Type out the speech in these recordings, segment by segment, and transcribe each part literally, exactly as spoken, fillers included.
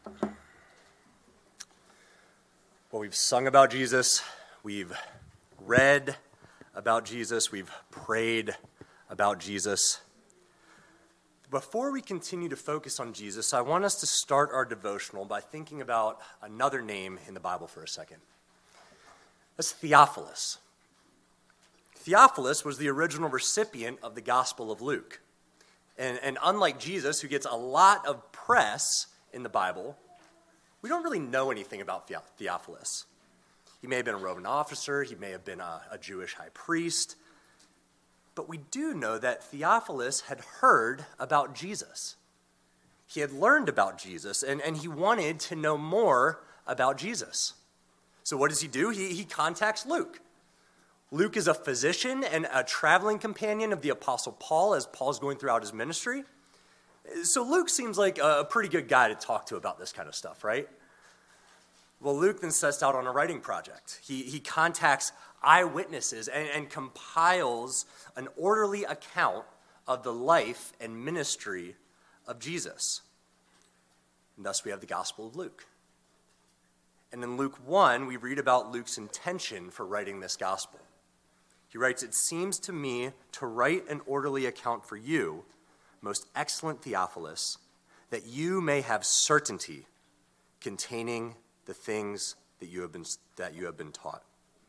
Well, we've sung about Jesus, we've read about Jesus, we've prayed about Jesus. Before we continue to focus on Jesus, I want us to start our devotional by thinking about another name in the Bible for a second. That's Theophilus. Theophilus was the original recipient of the Gospel of Luke. And, and unlike Jesus, who gets a lot of press in the Bible, we don't really know anything about Theophilus. He may have been a Roman officer, he may have been a, a Jewish high priest, but we do know that Theophilus had heard about Jesus. He had learned about Jesus, and, and he wanted to know more about Jesus. So what does he do? He, he contacts Luke. Luke is a physician and a traveling companion of the Apostle Paul as Paul's going throughout his ministry. So Luke seems like a pretty good guy to talk to about this kind of stuff, right? Well, Luke then sets out on a writing project. He, he contacts eyewitnesses and, and compiles an orderly account of the life and ministry of Jesus. And thus we have the Gospel of Luke. And in Luke one, we read about Luke's intention for writing this gospel. He writes, "It seems to me to write an orderly account for you, most excellent Theophilus, that you may have certainty containing the things that you have been that you have been taught."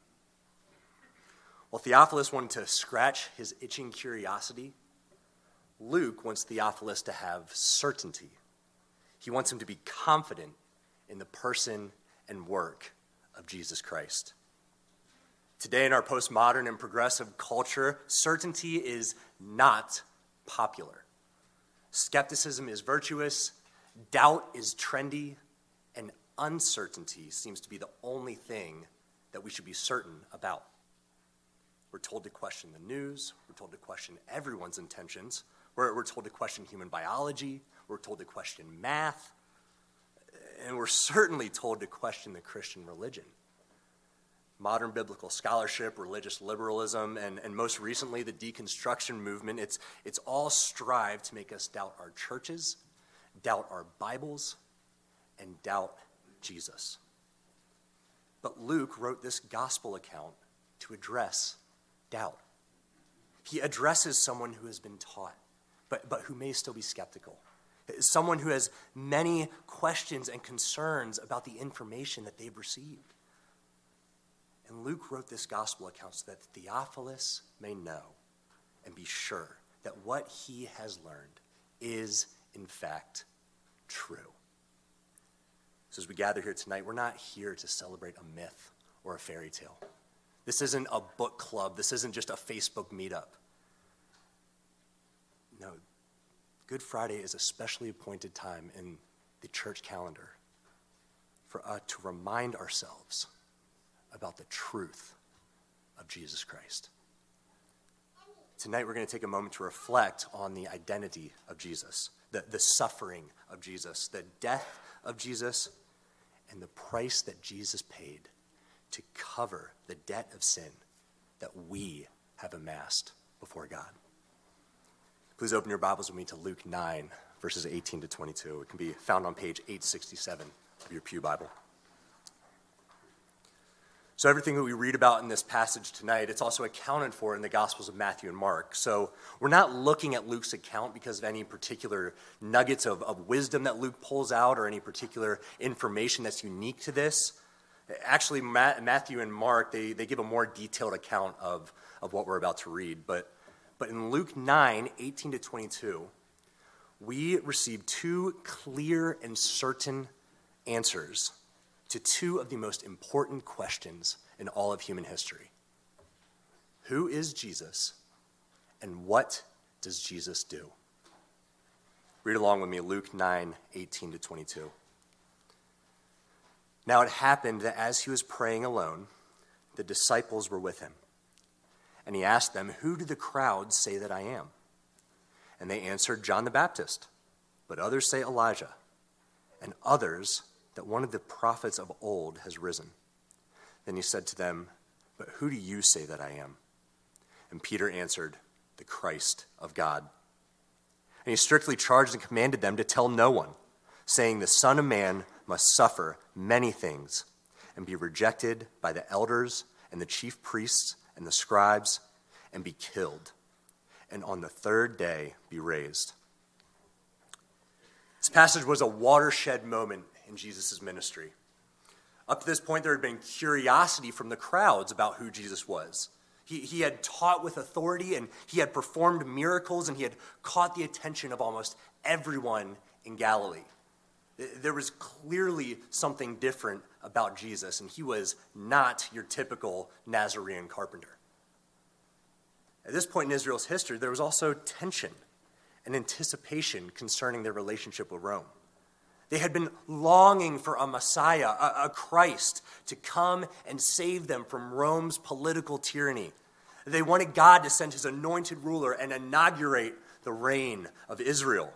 While Theophilus wanted to scratch his itching curiosity, Luke wants Theophilus to have certainty. He wants him to be confident in the person and work of Jesus Christ. Today in our postmodern and progressive culture, certainty is not popular. Skepticism is virtuous, doubt is trendy, and uncertainty seems to be the only thing that we should be certain about. We're told to question the news, we're told to question everyone's intentions, we're, we're told to question human biology, we're told to question math, and we're certainly told to question the Christian religion. Modern biblical scholarship, religious liberalism, and, and most recently the deconstruction movement, it's, it's all strive to make us doubt our churches, doubt our Bibles, and doubt Jesus. But Luke wrote this gospel account to address doubt. He addresses someone who has been taught, but, but who may still be skeptical. Someone who has many questions and concerns about the information that they've received. And Luke wrote this gospel account so that Theophilus may know and be sure that what he has learned is, in fact, true. So as we gather here tonight, we're not here to celebrate a myth or a fairy tale. This isn't a book club. This isn't just a Facebook meetup. No, Good Friday is a specially appointed time in the church calendar for us to remind ourselves about the truth of Jesus Christ. Tonight we're going to take a moment to reflect on the identity of Jesus, the, the suffering of Jesus, the death of Jesus, and the price that Jesus paid to cover the debt of sin that we have amassed before God. Please open your Bibles with me to Luke nine, verses eighteen to twenty-two. It can be found on page eight sixty-seven of your Pew Bible. So everything that we read about in this passage tonight, it's also accounted for in the Gospels of Matthew and Mark. So we're not looking at Luke's account because of any particular nuggets of, of wisdom that Luke pulls out or any particular information that's unique to this. Actually, Matthew and Mark, they, they give a more detailed account of, of what we're about to read. But, but in Luke nine, eighteen to twenty-two, we receive two clear and certain answers to two of the most important questions in all of human history. Who is Jesus, and what does Jesus do? Read along with me, Luke nine, eighteen to twenty-two. Now it happened that as he was praying alone, the disciples were with him. And he asked them, "Who do the crowds say that I am?" And they answered, "John the Baptist, but others say Elijah, and others that one of the prophets of old has risen." Then he said to them, "But who do you say that I am?" And Peter answered, "The Christ of God." And he strictly charged and commanded them to tell no one, saying the Son of Man must suffer many things and be rejected by the elders and the chief priests and the scribes and be killed, and on the third day be raised. This passage was a watershed moment in Jesus' ministry. Up to this point, there had been curiosity from the crowds about who Jesus was. He, he had taught with authority, and he had performed miracles, and he had caught the attention of almost everyone in Galilee. There was clearly something different about Jesus, and he was not your typical Nazarene carpenter. At this point in Israel's history, there was also tension and anticipation concerning their relationship with Rome. They had been longing for a Messiah, a, a Christ, to come and save them from Rome's political tyranny. They wanted God to send his anointed ruler and inaugurate the reign of Israel.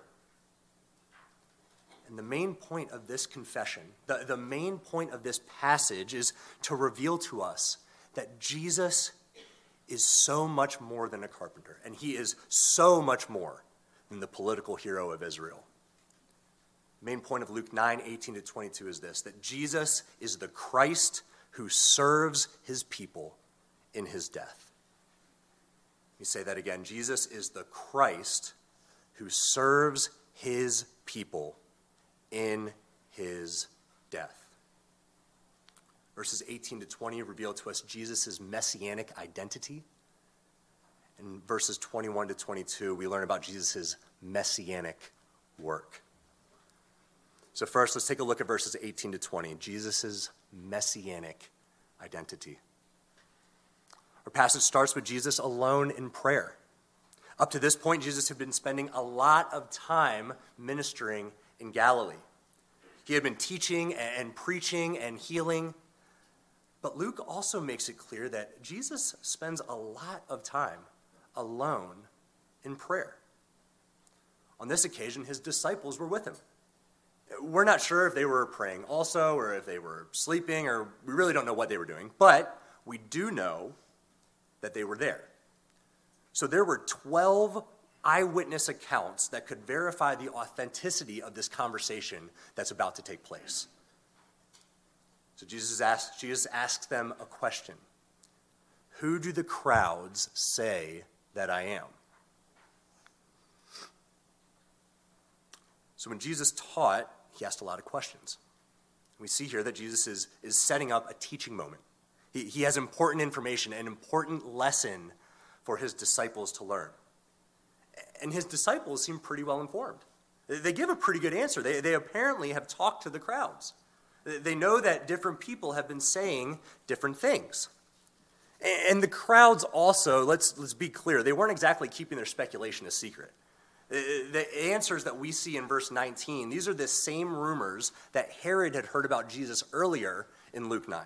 And the main point of this confession, the, the main point of this passage is to reveal to us that Jesus is so much more than a carpenter, and he is so much more than the political hero of Israel. The main point of Luke nine, eighteen to twenty-two is this, that Jesus is the Christ who serves his people in his death. Let me say that again. Jesus is the Christ who serves his people in his death. Verses eighteen to twenty reveal to us Jesus' messianic identity. In verses twenty-one to twenty-two, we learn about Jesus' messianic work. So first, let's take a look at verses eighteen to twenty, Jesus' messianic identity. Our passage starts with Jesus alone in prayer. Up to this point, Jesus had been spending a lot of time ministering in Galilee. He had been teaching and preaching and healing. But Luke also makes it clear that Jesus spends a lot of time alone in prayer. On this occasion, his disciples were with him. We're not sure if they were praying also or if they were sleeping, or we really don't know what they were doing, but we do know that they were there. So there were twelve eyewitness accounts that could verify the authenticity of this conversation that's about to take place. So Jesus asks, Jesus asks them a question. Who do the crowds say that I am? So when Jesus taught, he asked a lot of questions. We see here that Jesus is, is setting up a teaching moment. He, he has important information, an important lesson for his disciples to learn. And his disciples seem pretty well informed. They give a pretty good answer. They, they apparently have talked to the crowds. They know that different people have been saying different things. And the crowds also, let's, let's be clear, they weren't exactly keeping their speculation a secret. The answers that we see in verse nineteen, these are the same rumors that Herod had heard about Jesus earlier in Luke nine.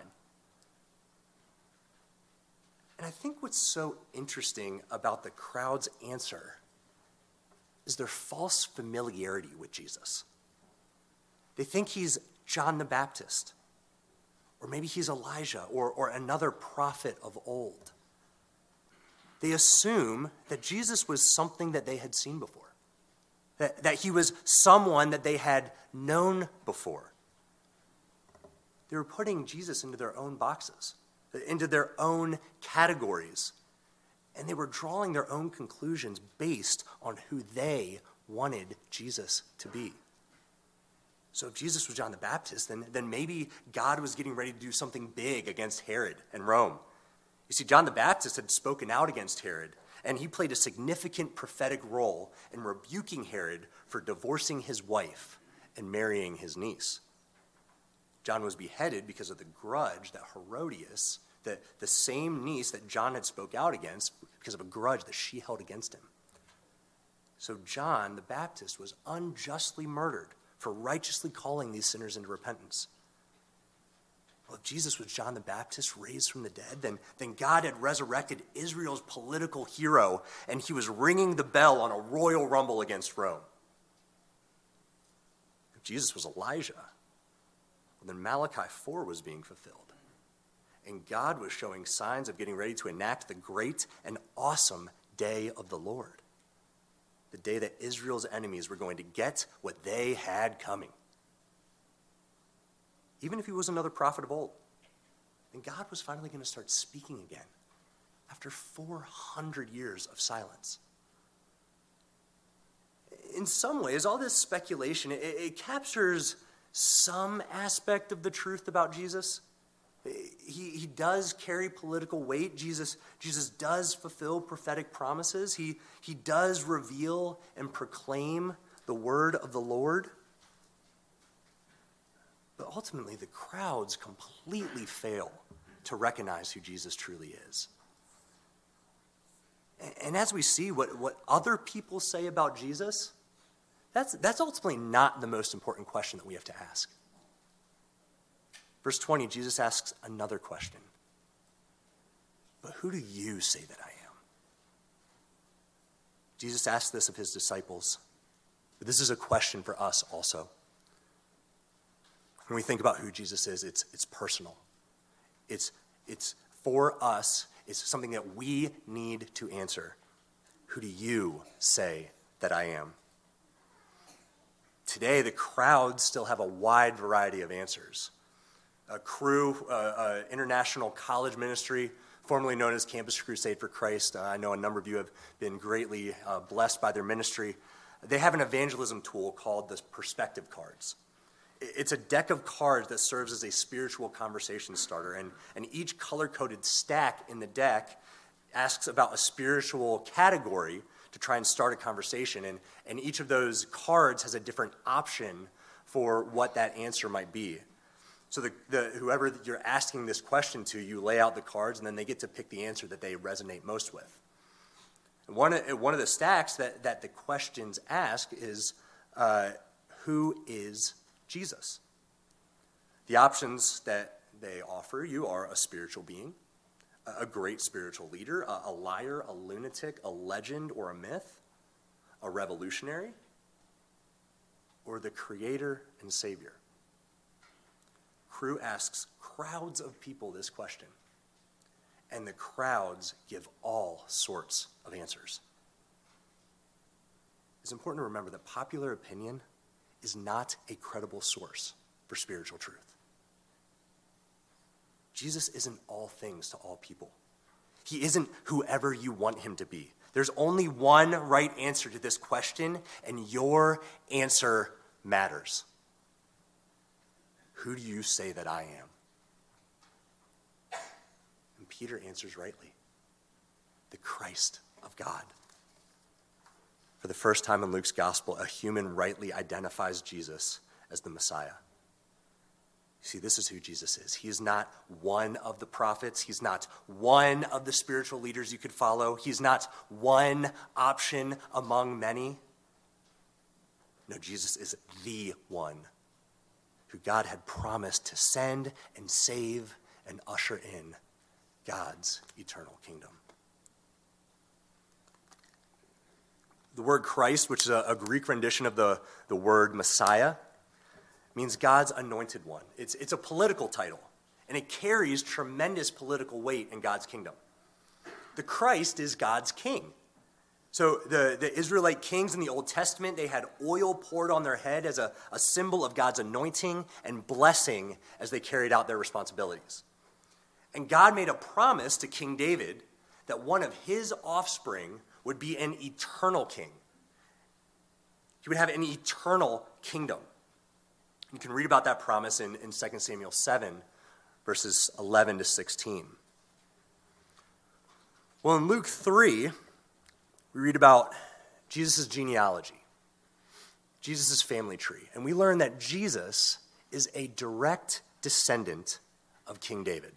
And I think what's so interesting about the crowd's answer is their false familiarity with Jesus. They think he's John the Baptist, or maybe he's Elijah, or, or another prophet of old. They assume that Jesus was something that they had seen before, that, that he was someone that they had known before. They were putting Jesus into their own boxes, into their own categories, and they were drawing their own conclusions based on who they wanted Jesus to be. So if Jesus was John the Baptist, then, then maybe God was getting ready to do something big against Herod and Rome. You see, John the Baptist had spoken out against Herod, and he played a significant prophetic role in rebuking Herod for divorcing his wife and marrying his niece. John was beheaded because of the grudge that Herodias, the, the same niece that John had spoke out against, because of a grudge that she held against him. So John the Baptist was unjustly murdered for righteously calling these sinners into repentance. Well, if Jesus was John the Baptist raised from the dead, then, then God had resurrected Israel's political hero, and he was ringing the bell on a royal rumble against Rome. If Jesus was Elijah, well, then Malachi four was being fulfilled, and God was showing signs of getting ready to enact the great and awesome day of the Lord. The day that Israel's enemies were going to get what they had coming. even if he was another prophet of old. And God was finally going to start speaking again after four hundred years of silence. In some ways, all this speculation, it, it captures some aspect of the truth about Jesus. He, he does carry political weight. Jesus, Jesus does fulfill prophetic promises. He, he does reveal and proclaim the word of the Lord. But ultimately, the crowds completely fail to recognize who Jesus truly is. And, and as we see what, what other people say about Jesus, that's, that's ultimately not the most important question that we have to ask. Verse twenty, Jesus asks another question. But who do you say that I am? Jesus asked this of his disciples. But this is a question for us also. When we think about who Jesus is, it's, it's personal. It's, it's for us. It's something that we need to answer. Who do you say that I am? Today, the crowds still have a wide variety of answers. A Cru, uh, uh, international college ministry, formerly known as Campus Crusade for Christ. Uh, I know a number of you have been greatly uh, blessed by their ministry. They have an evangelism tool called the Perspective Cards. It's a deck of cards that serves as a spiritual conversation starter, and, and each color-coded stack in the deck asks about a spiritual category to try and start a conversation, and, and each of those cards has a different option for what that answer might be. So the, the, whoever you're asking this question to, you lay out the cards, and then they get to pick the answer that they resonate most with. And one, one of the stacks that, that the questions ask is, uh, who is Jesus? The options that they offer you are a spiritual being, a great spiritual leader, a, a liar, a lunatic, a legend or a myth, a revolutionary, or the creator and savior. Cru asks crowds of people this question, and the crowds give all sorts of answers. It's important to remember that popular opinion is not a credible source for spiritual truth. Jesus isn't all things to all people. He isn't whoever you want him to be. There's only one right answer to this question, and your answer matters. Who do you say that I am? And Peter answers rightly. The Christ of God. For the first time in Luke's gospel, a human rightly identifies Jesus as the Messiah. See, this is who Jesus is. He is not one of the prophets. He's not one of the spiritual leaders you could follow. He's not one option among many. No, Jesus is the one who God had promised to send and save and usher in God's eternal kingdom. The word Christ, which is a, a Greek rendition of the, the word Messiah, means God's anointed one. It's, it's a political title, and it carries tremendous political weight in God's kingdom. The Christ is God's king. So the, the Israelite kings in the Old Testament, they had oil poured on their head as a, a symbol of God's anointing and blessing as they carried out their responsibilities. And God made a promise to King David that one of his offspring would be an eternal king. He would have an eternal kingdom. You can read about that promise in, in Second Samuel seven, verses eleven to sixteen. Well, in Luke three, we read about Jesus' genealogy, Jesus' family tree, and we learn that Jesus is a direct descendant of King David.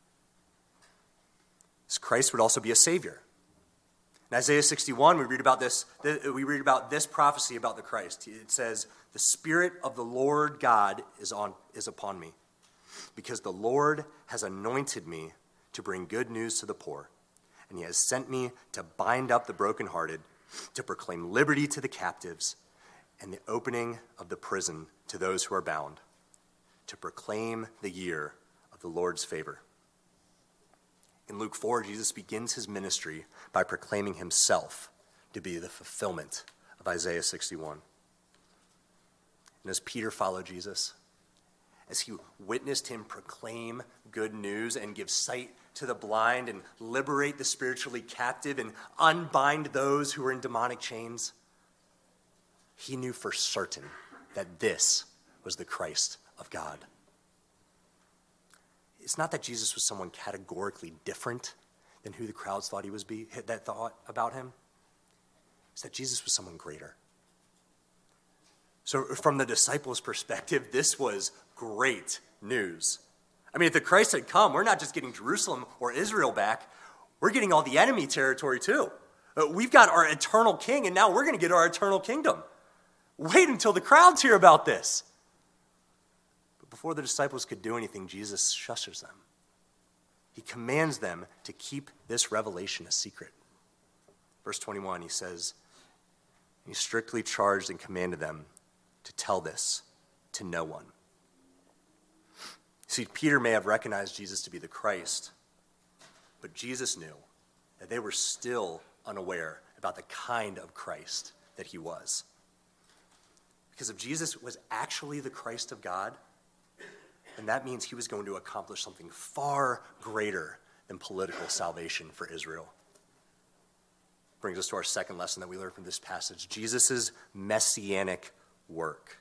This Christ would also be a savior. In Isaiah sixty-one, we read about this, we read about this prophecy about the Christ. It says, "The Spirit of the Lord God is on is upon me, because the Lord has anointed me to bring good news to the poor, and he has sent me to bind up the brokenhearted, to proclaim liberty to the captives, and the opening of the prison to those who are bound, to proclaim the year of the Lord's favor." In Luke four, Jesus begins his ministry by proclaiming himself to be the fulfillment of Isaiah sixty-one. And as Peter followed Jesus, as he witnessed him proclaim good news and give sight to the blind and liberate the spiritually captive and unbind those who were in demonic chains, he knew for certain that this was the Christ of God. It's not that Jesus was someone categorically different than who the crowds thought he was be that thought about him. It's that Jesus was someone greater. So from the disciples' perspective, this was great news. I mean, if the Christ had come, we're not just getting Jerusalem or Israel back, we're getting all the enemy territory too. Uh, We've got our eternal king, and now we're going to get our eternal kingdom. Wait until the crowds hear about this. But before the disciples could do anything, Jesus shushes them. He commands them to keep this revelation a secret. Verse twenty-one, he says, he strictly charged and commanded them to tell this to no one. See, Peter may have recognized Jesus to be the Christ, but Jesus knew that they were still unaware about the kind of Christ that he was. Because if Jesus was actually the Christ of God, then that means he was going to accomplish something far greater than political salvation for Israel. Brings us to our second lesson that we learn from this passage, Jesus' messianic work.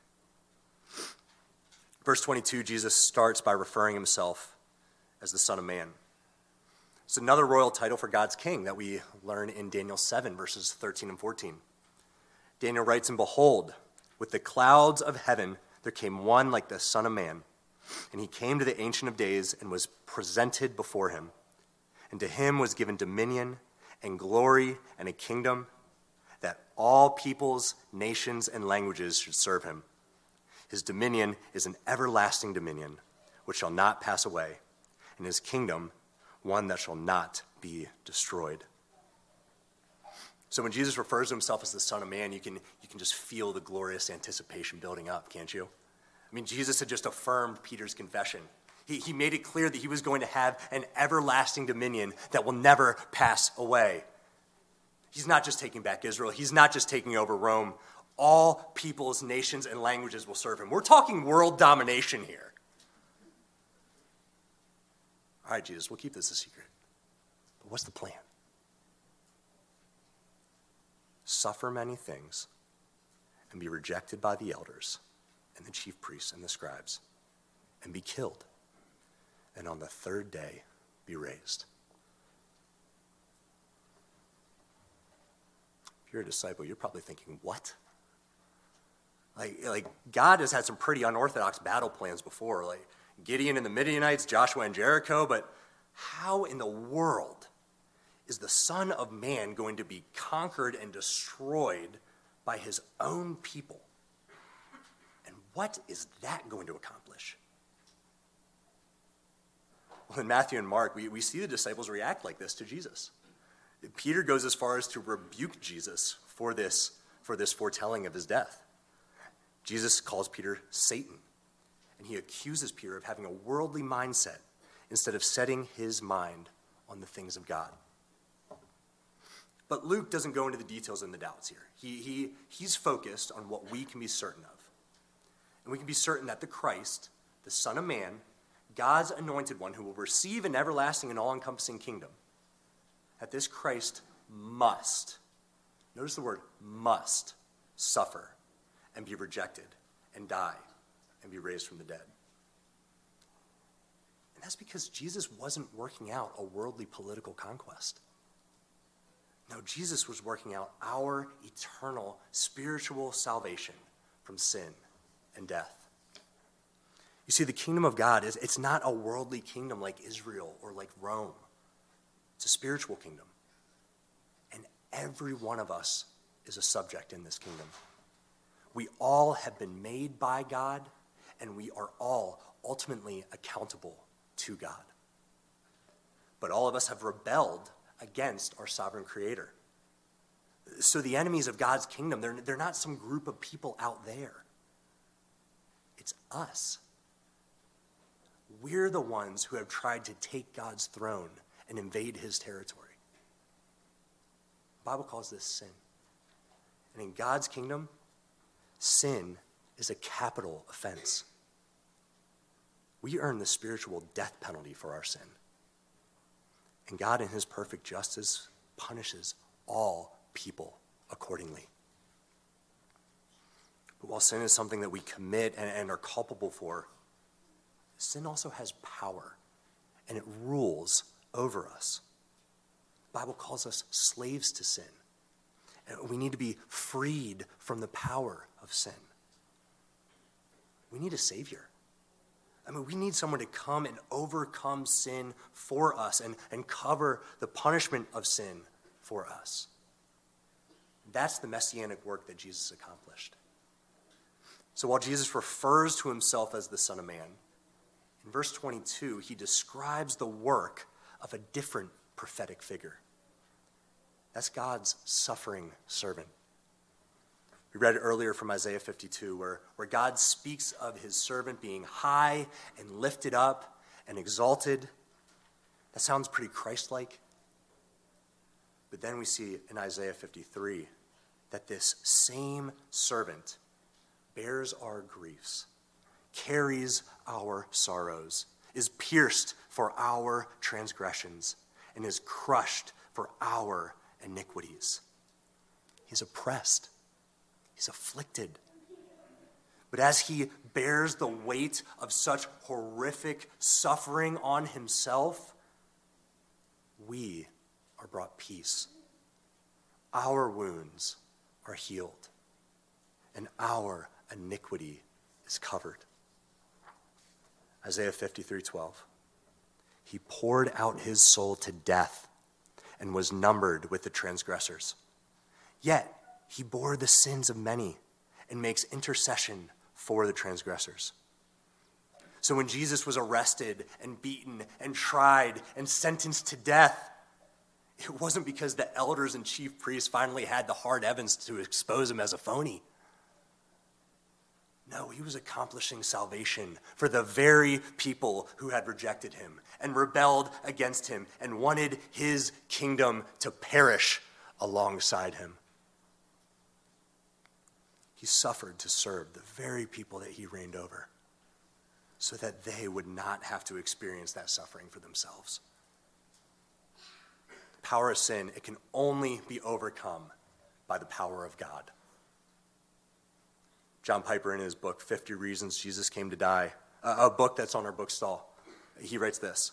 Verse twenty-two, Jesus starts by referring himself as the Son of Man. It's another royal title for God's king that we learn in Daniel seven, verses thirteen and fourteen. Daniel writes, and behold, with the clouds of heaven there came one like the Son of Man, and he came to the Ancient of Days and was presented before him. And to him was given dominion and glory and a kingdom that all peoples, nations, and languages should serve him. His dominion is an everlasting dominion which shall not pass away, and his kingdom one that shall not be destroyed. So when Jesus refers to himself as the Son of Man, you can, you can just feel the glorious anticipation building up, can't you? I mean, Jesus had just affirmed Peter's confession. He, he made it clear that he was going to have an everlasting dominion that will never pass away. He's not just taking back Israel. He's not just taking over Rome. All peoples, nations, and languages will serve him. We're talking world domination here. All right, Jesus, we'll keep this a secret. But what's the plan? Suffer many things and be rejected by the elders and the chief priests and the scribes and be killed, and on the third day be raised. If you're a disciple, you're probably thinking, what? Like, like God has had some pretty unorthodox battle plans before, like Gideon and the Midianites, Joshua and Jericho, but how in the world is the Son of Man going to be conquered and destroyed by his own people? And what is that going to accomplish? Well, in Matthew and Mark, we, we see the disciples react like this to Jesus. Peter goes as far as to rebuke Jesus for this, for this foretelling of his death. Jesus calls Peter Satan, and he accuses Peter of having a worldly mindset instead of setting his mind on the things of God. But Luke doesn't go into the details and the doubts here. He, he, he's focused on what we can be certain of. And we can be certain that the Christ, the Son of Man, God's anointed one who will receive an everlasting and all-encompassing kingdom, that this Christ must, notice the word must, suffer and be rejected and die and be raised from the dead. And that's because Jesus wasn't working out a worldly political conquest. No, Jesus was working out our eternal spiritual salvation from sin and death. You see, the kingdom of God, is it's not a worldly kingdom like Israel or like Rome. It's a spiritual kingdom. And every one of us is a subject in this kingdom. We all have been made by God, and we are all ultimately accountable to God. But all of us have rebelled against our sovereign creator. So the enemies of God's kingdom, they're, they're not some group of people out there. It's us. We're the ones who have tried to take God's throne and invade his territory. The Bible calls this sin. And in God's kingdom, sin is a capital offense. we earn the spiritual death penalty for our sin. And God, in his perfect justice, punishes all people accordingly. But while sin is something that we commit and, and are culpable for, sin also has power, and it rules over us. The Bible calls us slaves to sin. And we need to be freed from the power of sin. We need a Savior. I mean, we need someone to come and overcome sin for us and, and cover the punishment of sin for us. That's the messianic work that Jesus accomplished. So while Jesus refers to himself as the Son of Man, in verse twenty-two, he describes the work of a different prophetic figure. That's God's suffering servant. We read it earlier from Isaiah fifty-two, where, where God speaks of his servant being high and lifted up and exalted. That sounds pretty Christ-like. But then we see in Isaiah fifty-three that this same servant bears our griefs, carries our sorrows, is pierced for our transgressions, and is crushed for our iniquities. He's oppressed. He's afflicted. But as he bears the weight of such horrific suffering on himself, we are brought peace. Our wounds are healed, and our iniquity is covered. Isaiah fifty-three twelve. He poured out his soul to death and was numbered with the transgressors. Yet he bore the sins of many and makes intercession for the transgressors. So when Jesus was arrested and beaten and tried and sentenced to death, it wasn't because the elders and chief priests finally had the hard evidence to expose him as a phony. No, he was accomplishing salvation for the very people who had rejected him and rebelled against him and wanted his kingdom to perish alongside him. He suffered to serve the very people that he reigned over so that they would not have to experience that suffering for themselves. The power of sin, it can only be overcome by the power of God. John Piper, in his book, fifty Reasons Jesus Came to Die, a book that's on our bookstall, he writes this: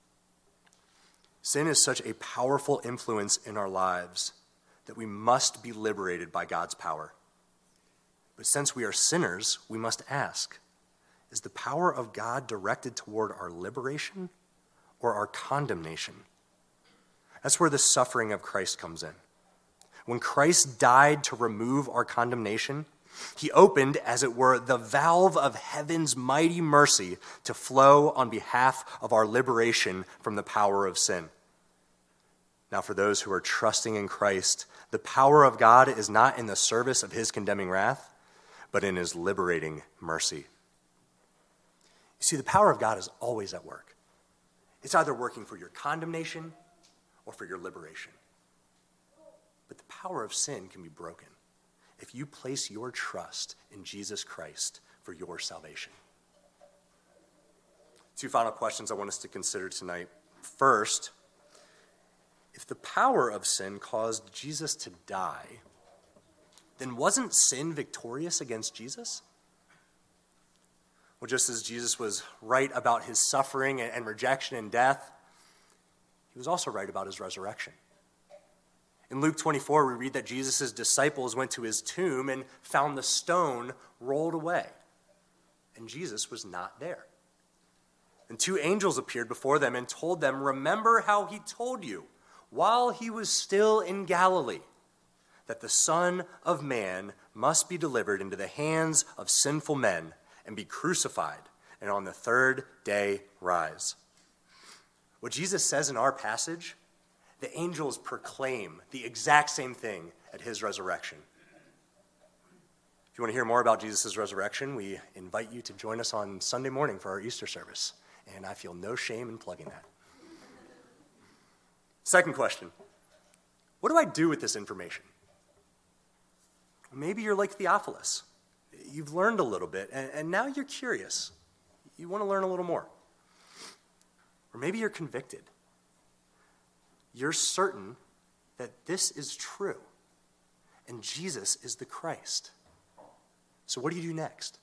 sin is such a powerful influence in our lives that we must be liberated by God's power. But since we are sinners, we must ask, is the power of God directed toward our liberation or our condemnation? That's where the suffering of Christ comes in. When Christ died to remove our condemnation, he opened, as it were, the valve of heaven's mighty mercy to flow on behalf of our liberation from the power of sin. Now, for those who are trusting in Christ, the power of God is not in the service of his condemning wrath, but in his liberating mercy. You see, the power of God is always at work. It's either working for your condemnation or for your liberation. But the power of sin can be broken if you place your trust in Jesus Christ for your salvation. Two final questions I want us to consider tonight. First, if the power of sin caused Jesus to die, then wasn't sin victorious against Jesus? Well, just as Jesus was right about his suffering and rejection and death, he was also right about his resurrection. In Luke twenty-four, we read that Jesus' disciples went to his tomb and found the stone rolled away, and Jesus was not there. And two angels appeared before them and told them, "Remember how he told you while he was still in Galilee, that the Son of Man must be delivered into the hands of sinful men and be crucified, and on the third day rise." What Jesus says in our passage, the angels proclaim the exact same thing at his resurrection. If you want to hear more about Jesus' resurrection, we invite you to join us on Sunday morning for our Easter service, and I feel no shame in plugging that. Second question, what do I do with this information? Maybe you're like Theophilus. You've learned a little bit, and, and now you're curious. you want to learn a little more. Or maybe you're convicted. You're certain that this is true, and Jesus is the Christ. So what do you do next?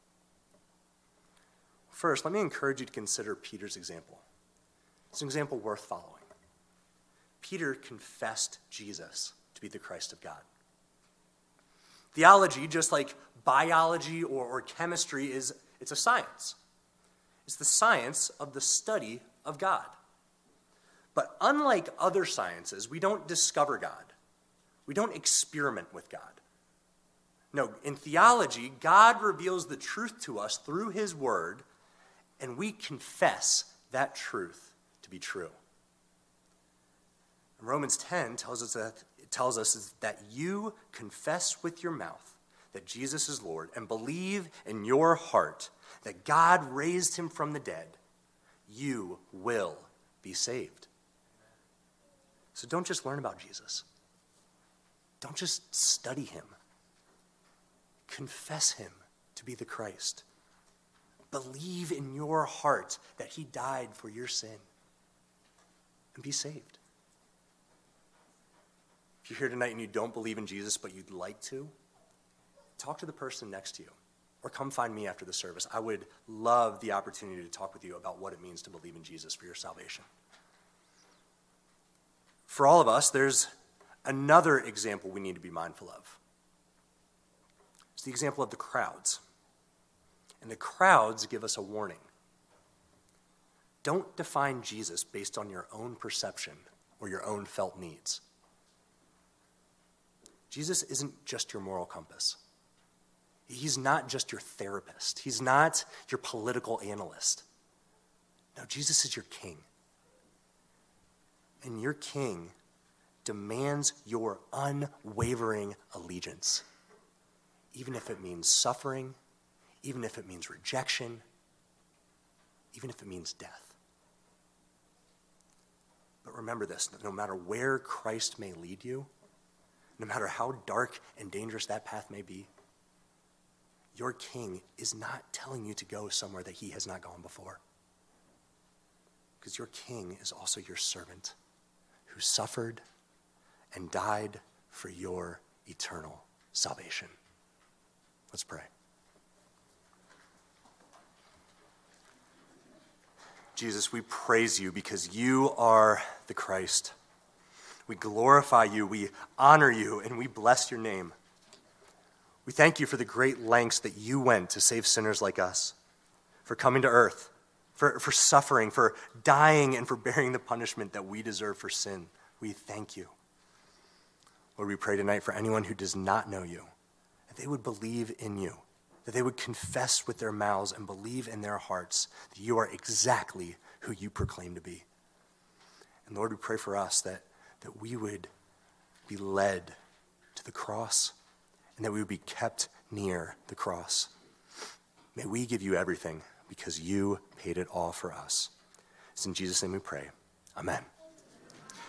First, let me encourage you to consider Peter's example. It's an example worth following. Peter confessed Jesus to be the Christ of God. Theology, just like biology or, or chemistry, is it's a science. It's the science of the study of God. But unlike other sciences, we don't discover God. We don't experiment with God. No, in theology, God reveals the truth to us through his word, and we confess that truth to be true. And Romans ten tells us that it tells us that you confess with your mouth that Jesus is Lord and believe in your heart that God raised him from the dead, you will be saved. So don't just learn about Jesus. Don't just study him. Confess him to be the Christ. Believe in your heart that he died for your sin and be saved. If you're here tonight and you don't believe in Jesus but you'd like to, talk to the person next to you or come find me after the service. I would love the opportunity to talk with you about what it means to believe in Jesus for your salvation. For all of us, there's another example we need to be mindful of. It's the example of the crowds. And the crowds give us a warning. Don't define Jesus based on your own perception or your own felt needs. Jesus isn't just your moral compass. He's not just your therapist. He's not your political analyst. No, Jesus is your king. And your king demands your unwavering allegiance, even if it means suffering, even if it means rejection, even if it means death. But remember this, no matter where Christ may lead you, no matter how dark and dangerous that path may be, your king is not telling you to go somewhere that he has not gone before. Because your king is also your servant who suffered and died for your eternal salvation. Let's pray. Jesus, we praise you because you are the Christ. We glorify you, we honor you, and we bless your name. We thank you for the great lengths that you went to save sinners like us, for coming to earth, for, for suffering, for dying, and for bearing the punishment that we deserve for sin. We thank you. Lord, we pray tonight for anyone who does not know you, that they would believe in you, that they would confess with their mouths and believe in their hearts that you are exactly who you proclaim to be. And Lord, we pray for us that, that we would be led to the cross and that we would be kept near the cross. May we give you everything because you paid it all for us. It's in Jesus' name we pray. Amen.